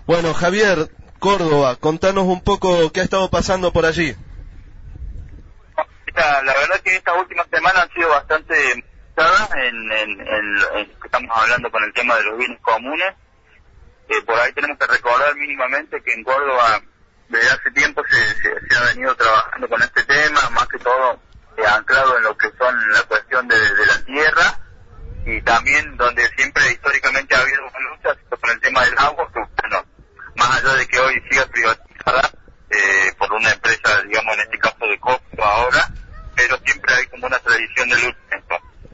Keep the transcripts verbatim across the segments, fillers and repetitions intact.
Bueno, Javier, Córdoba, contanos un poco qué ha estado pasando por allí. La, la verdad que estas últimas semanas han sido bastante pesadas en, en, en, en que estamos hablando con el tema de los bienes comunes. Eh, por ahí tenemos que recordar mínimamente que en Córdoba desde hace tiempo se, se, se ha venido trabajando con este tema, más que todo eh, anclado en lo que son la cuestión de, de la tierra, y también donde siempre históricamente ha habido luchas por el tema del agua, que bueno, más allá de que hoy siga privatizada eh, por una empresa, digamos en este caso de Costo ahora, pero siempre hay como una tradición de lucha en esto.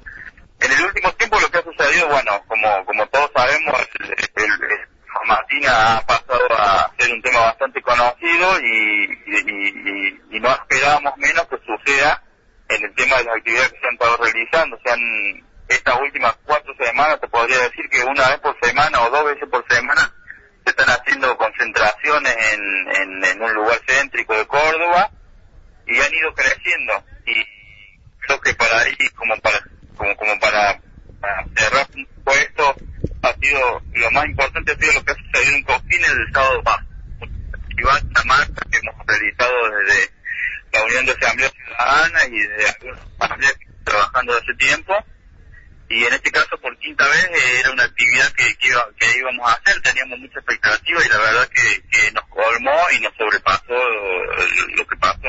En el último tiempo lo que ha sucedido, bueno, como como todos sabemos, el, el, el Famatina ha pasado a ser un tema bastante conocido y, y, y, y no esperábamos menos que suceda en el tema de las actividades que se han estado realizando. Se han, estas últimas cuatro semanas, te podría decir que una vez por semana o dos veces por semana se están haciendo concentraciones en, en, en un lugar céntrico de Córdoba y han ido creciendo. Y creo que para ahí, como para como, como para, para cerrar un poco esto, ha sido, lo más importante ha sido lo que ha sucedido en Cosquín el sábado pasado. Una marcha que hemos realizado desde la Unión de Asamblea Ciudadana y desde algunas asambleas que están trabajando hace tiempo, y en este caso por quinta vez eh, era una actividad que, que, iba, que íbamos a hacer. Teníamos mucha expectativa y la verdad que, que nos colmó y nos sobrepasó lo, lo que pasó.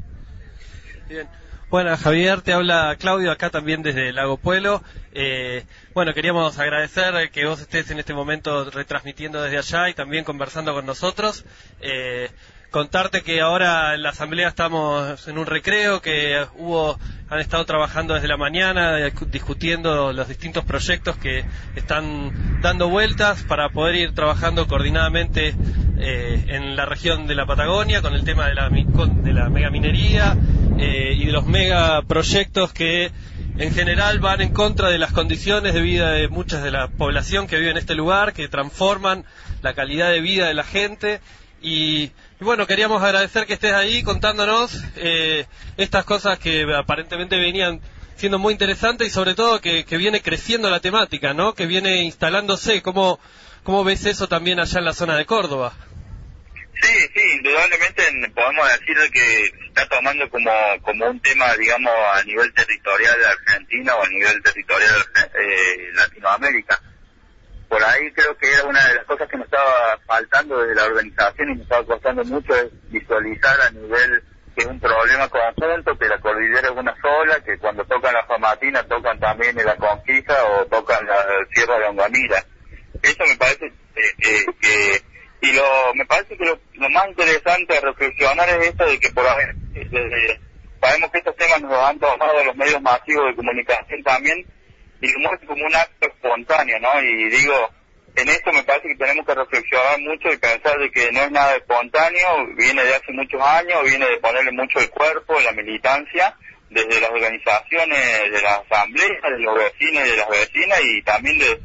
Bien. Bueno, Javier, te habla Claudio acá también desde Lago Puelo. Eh, bueno, queríamos agradecer que vos estés en este momento retransmitiendo desde allá y también conversando con nosotros. Eh, contarte que ahora en la asamblea estamos en un recreo, que hubo han estado trabajando desde la mañana, discutiendo los distintos proyectos que están dando vueltas para poder ir trabajando coordinadamente eh, en la región de la Patagonia con el tema de la, de la megaminería eh, y de los megaproyectos que en general van en contra de las condiciones de vida de muchas de la población que vive en este lugar, que transforman la calidad de vida de la gente. Y, y bueno, queríamos agradecer que estés ahí contándonos eh, estas cosas que aparentemente venían siendo muy interesantes y sobre todo que, que viene creciendo la temática, ¿no? Que viene instalándose. ¿Cómo, cómo ves eso también allá en la zona de Córdoba? Sí, sí, indudablemente podemos decir que se está tomando como, como un tema, digamos, a nivel territorial de Argentina o a nivel territorial eh, Latinoamérica. Por ahí creo que era una de las cosas que nos estaba faltando desde la organización y nos estaba costando mucho, es visualizar a nivel que es un problema conjunto, que la cordillera es una sola, que cuando tocan la Famatina tocan también en la Conquista o tocan la Sierra de Ongamira. Eso me parece eh, eh, que, y lo me parece que lo, lo más interesante a reflexionar es esto de que por ahí, desde, sabemos que estos temas nos los han tomado los medios masivos de comunicación también, y lo muestra como un acto espontáneo, ¿no? Y digo, en esto me parece que tenemos que reflexionar mucho y pensar de que no es nada espontáneo, viene de hace muchos años, viene de ponerle mucho el cuerpo, la militancia, desde las organizaciones de la asamblea, de los vecinos y de las vecinas, y también de,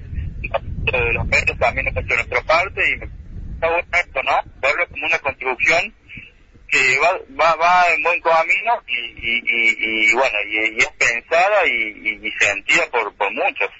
de los medios también de nuestra parte, y me está bueno esto, ¿no? Verlo como una construcción que va va va en buen camino y, y, y, y bueno, y, y es pensada y, y, y sentida por, por muchos.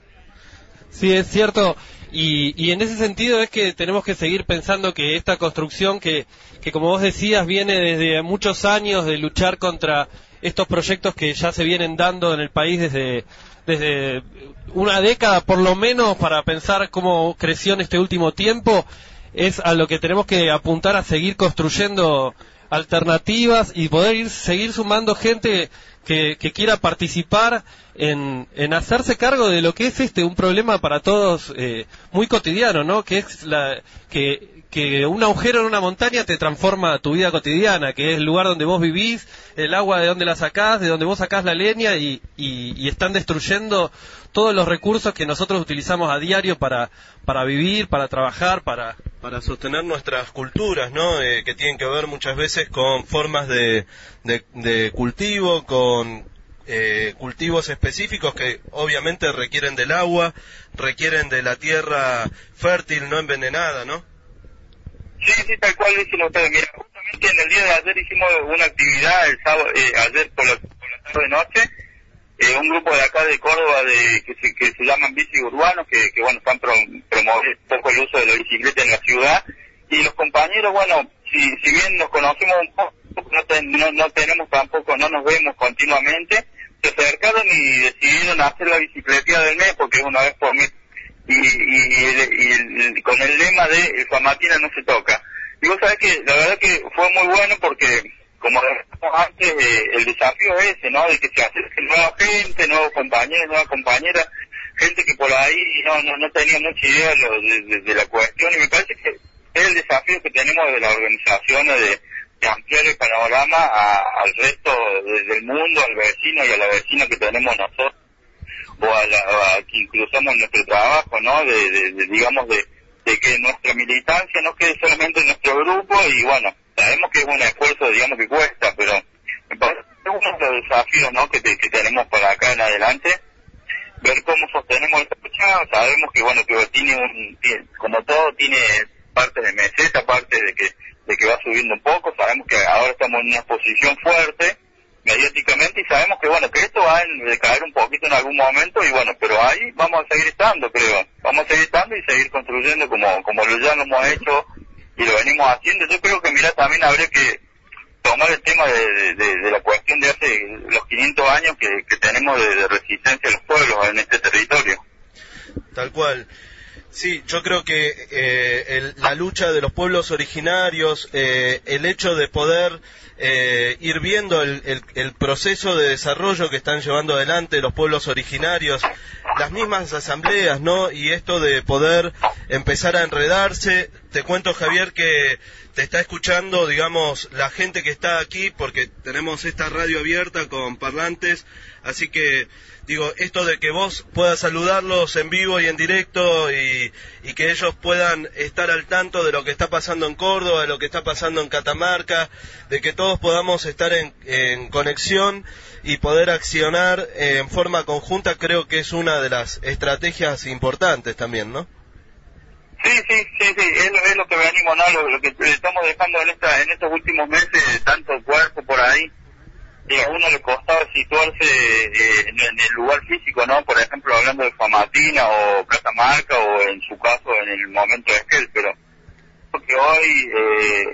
Sí, es cierto, y, y en ese sentido es que tenemos que seguir pensando que esta construcción que, que como vos decías viene desde muchos años de luchar contra estos proyectos que ya se vienen dando en el país desde desde una década por lo menos, para pensar cómo creció en este último tiempo, es a lo que tenemos que apuntar, a seguir construyendo alternativas y poder ir, seguir sumando gente que, que quiera participar en, en hacerse cargo de lo que es este un problema para todos eh, muy cotidiano, ¿no? Que es la que que un agujero en una montaña te transforma tu vida cotidiana, que es el lugar donde vos vivís, el agua de donde la sacás, de donde vos sacás la leña, y, y, y están destruyendo todos los recursos que nosotros utilizamos a diario para para vivir, para trabajar, para para sostener nuestras culturas, ¿no? Eh, que tienen que ver muchas veces con formas de de, de cultivo, con eh, cultivos específicos que obviamente requieren del agua, requieren de la tierra fértil, no envenenada, ¿no? Sí, sí, tal cual dicen ustedes. Mira, justamente en el día de ayer hicimos una actividad, el sábado, eh, ayer por la, por la tarde-noche, eh, un grupo de acá de Córdoba de que se, que se llaman bici urbanos, que, que bueno, están pro, promoviendo un poco el uso de la bicicleta en la ciudad, y los compañeros, bueno, si, si bien nos conocemos un poco, no, ten, no, no tenemos tampoco, no nos vemos continuamente, se acercaron y decidieron hacer la bicicleta del mes, porque es una vez por mes, y, y, y, y, y con el lema de el Famatina no se toca. Y vos sabés que la verdad que fue muy bueno porque, como decíamos antes, eh, el desafío es ese, ¿no? De que se acerque nueva gente, nuevos compañeros, nuevas compañeras, gente que por ahí no no, no tenía mucha idea de, lo, de, de, de la cuestión, y me parece que es el desafío que tenemos de las organizaciones de, de ampliar el panorama a, al resto de, del mundo, al vecino y a la vecina que tenemos nosotros, o a, la, a quien cruzamos nuestro trabajo, ¿no? De, de, de digamos, de, de que nuestra militancia no quede solamente en nuestro grupo, y bueno, sabemos que es un esfuerzo, digamos, que cuesta, pero me parece que es uno de los desafíos, ¿no? Que, te, que tenemos para acá en adelante, ver cómo sostenemos esta lucha. Sabemos que, bueno, que tiene un, tiene, como todo, tiene parte de meseta, parte de que, de que va subiendo un poco. Sabemos que ahora estamos en una posición fuerte, mediáticamente, y sabemos que, bueno, que esto va a decaer un poquito en algún momento, y bueno, pero ahí vamos a seguir estando, creo, vamos a seguir estando y seguir construyendo como, como lo ya lo hemos hecho y lo venimos haciendo. Yo creo que, mira, también habría que tomar el tema de, de, de la cuestión de hace los quinientos años que, que tenemos de, de resistencia a los pueblos en este territorio. Tal cual. Sí, yo creo que eh, el, la lucha de los pueblos originarios, eh, el hecho de poder eh, ir viendo el, el, el proceso de desarrollo que están llevando adelante los pueblos originarios, las mismas asambleas, ¿no? Y esto de poder empezar a enredarse. Te cuento, Javier, que te está escuchando, digamos, la gente que está aquí, porque tenemos esta radio abierta con parlantes, así que, digo, esto de que vos puedas saludarlos en vivo y en directo, y, y que ellos puedan estar al tanto de lo que está pasando en Córdoba, de lo que está pasando en Catamarca, de que todos podamos estar en, en conexión y poder accionar en forma conjunta, creo que es una de las estrategias importantes también, ¿no? Sí, sí, sí, sí, es lo, es lo que venimos, ¿no? Lo, lo que estamos dejando en esta en estos últimos meses, tanto cuerpo por ahí, y a uno le costaba situarse eh, en, en el lugar físico, ¿no? Por ejemplo, hablando de Famatina o Catamarca, o en su caso en el momento de Esquel, pero porque hoy eh,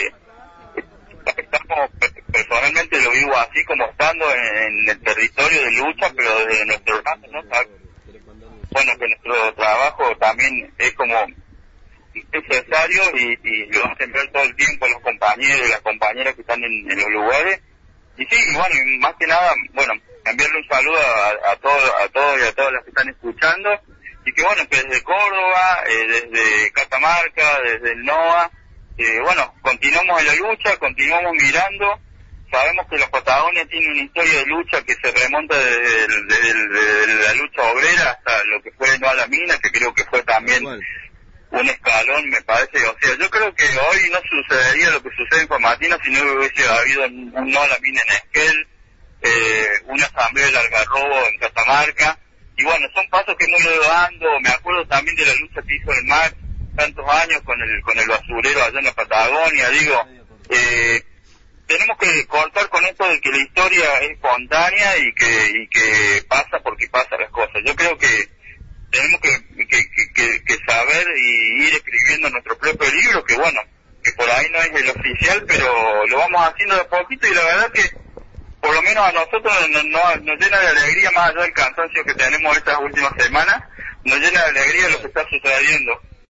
eh, estamos, personalmente lo vivo así, como estando en, en el territorio de lucha, pero desde nuestro lado, ¿no? Bueno, que nuestro trabajo también es como necesario, y, y lo hacen ver todo el tiempo los compañeros y las compañeras que están en, en los lugares. Y sí, y bueno, y más que nada, bueno, enviarle un saludo a, a todos a todos y a todas las que están escuchando, y que bueno, que desde Córdoba, eh, desde Catamarca, desde el NOA, eh, bueno, continuamos en la lucha, continuamos mirando. Sabemos que la Patagonia tiene una historia de lucha que se remonta desde, el, desde, el, desde la lucha obrera hasta lo que fue No a la Mina, que creo que fue también un escalón, me parece. O sea, yo creo que hoy no sucedería lo que sucede en Famatina si no hubiese habido un No a la Mina en Esquel, eh, una asamblea del Algarrobo en Catamarca. Y bueno, son pasos que hemos ido dando. Me acuerdo también de la lucha que hizo el M A C tantos años con el con el basurero allá en la Patagonia. Digo, eh, tenemos que cortar con esto de que la historia es espontánea y que y que pasa porque pasan las cosas. Yo creo que tenemos que, que, que, que saber y ir escribiendo nuestro propio libro, que bueno, que por ahí no es el oficial, pero lo vamos haciendo de a poquito, y la verdad que por lo menos a nosotros nos, nos, nos llena de alegría, más allá del cansancio que tenemos estas últimas semanas, nos llena de alegría lo que está sucediendo.